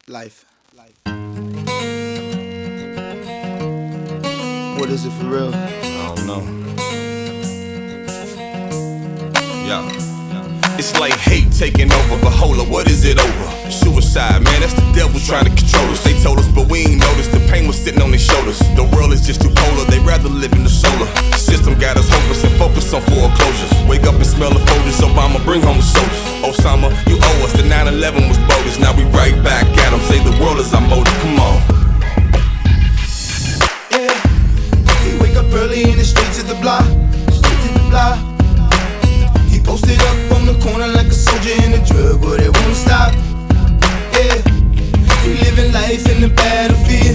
Life. What is it for real? I don't know. Yeah. It's like hate taking over, but hold up, what is it over? Suicide, man, that's the devil trying to control us. They told us, but we ain't noticed. The pain was sitting on their shoulders. The world is just too polar, they rather live in the solar. The system got us hopeless and focused on foreclosures. Wake up and smell the folders, Obama, bring home the soldiers. Osama, you owe us, the 9/11 was bogus. Now we right back at them, say the world is our motive, come on. Yeah, he wake up early in the streets of the block. He posted up on the corner like a soldier in a drug, but it won't stop. Yeah, he living life in the battlefield.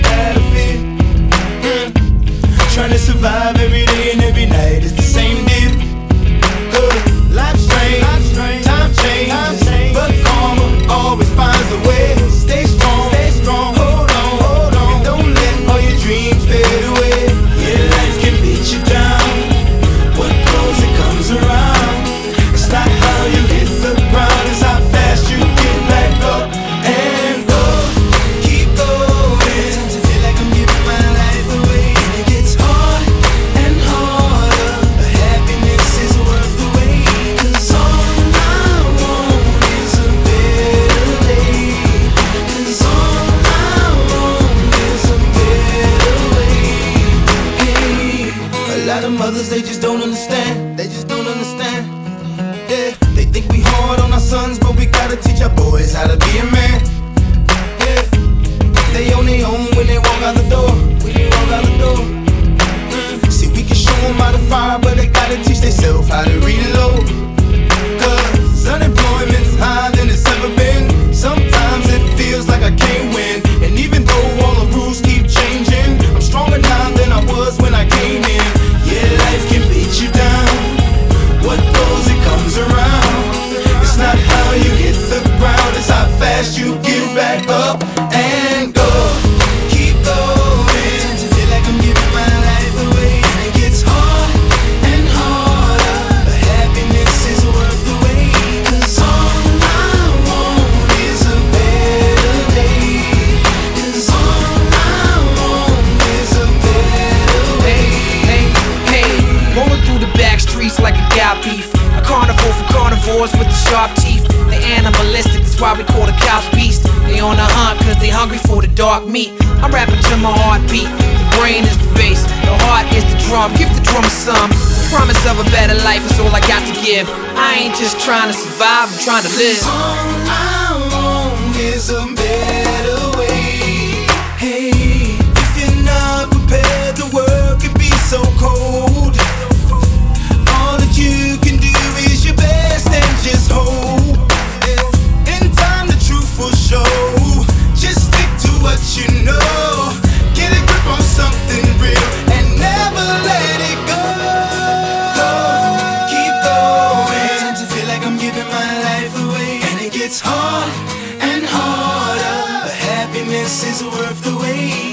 Trying to survive every day and every night, it's the same deal. Life's strange, time changes, but karma always finds a way. Stay strong, hold on, and don't let all your dreams fade away. Yeah, life can beat you down. What goes, it comes around. It's not how you hit the ground, it's how fast you get back up and go. Keep going. Sometimes I feel like I'm giving my life away, and it gets hard and harder, but happiness is worth the wait. 'Cause all I want is a better day. 'Cause all I want is a better way. Hey, a lot of mothers, they just don't understand. Yeah, they think we hard on our sons, but we gotta teach our boys how to be a man. Yeah, they on their own when they walk out the door. See, we can show them how to fire, but they gotta teach themselves how to reload. 'Cause unemployment's higher than it's ever been. Sometimes it feels like I can't win, and even though all the rules keep changing, I'm stronger now than I was when I came in. Yeah, life can beat you down. What goes, it comes around. It's not how you hit the ground, it's how fast you get back up and go. Keep going. Sometimes I feel like I'm giving my life away, and it gets hard and harder, but happiness is worth the wait. 'Cause all I want is a better day. 'Cause all I want is a better way. Hey, rolling through the back streets like a cow beef. A carnivore for carnivores with the sharp teeth. They animalistic, that's why we call the cows beast. They on the hunt cause they hungry for the dark meat. I'm rapping to my heartbeat. The brain is the bass, the heart is the drum. Give the drummer some. The promise of a better life is all I got to give. I ain't just trying to survive, I'm trying to live. All I want is a better way. Hey, if you're not prepared, the world could be so cold. All that you can do is your best and just hope. In time the truth will show. Just stick to what you know. Get a grip on something real and never let it go. Keep going. Sometimes I feel like I'm giving my life away, and it gets hard and harder, but happiness is worth the wait.